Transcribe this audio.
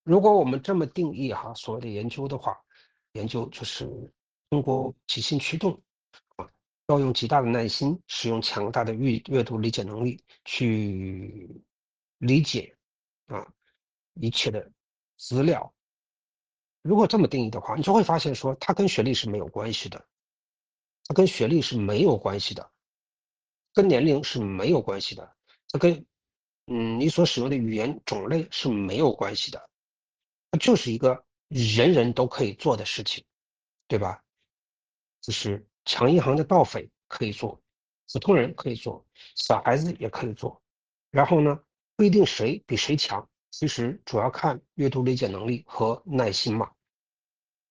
如果我们这么定义哈，所谓的研究的话，研究就是通过即兴驱动啊，要用极大的耐心，使用强大的阅读理解能力去理解啊一切的资料。如果这么定义的话，你就会发现说，它跟学历是没有关系的，它跟学历是没有关系的，跟年龄是没有关系的，它跟你所使用的语言种类是没有关系的，它就是一个人人都可以做的事情，对吧？就是抢银行的盗匪可以做，普通人可以做，小孩子也可以做。然后呢，不一定谁比谁强，其实主要看阅读理解能力和耐心嘛。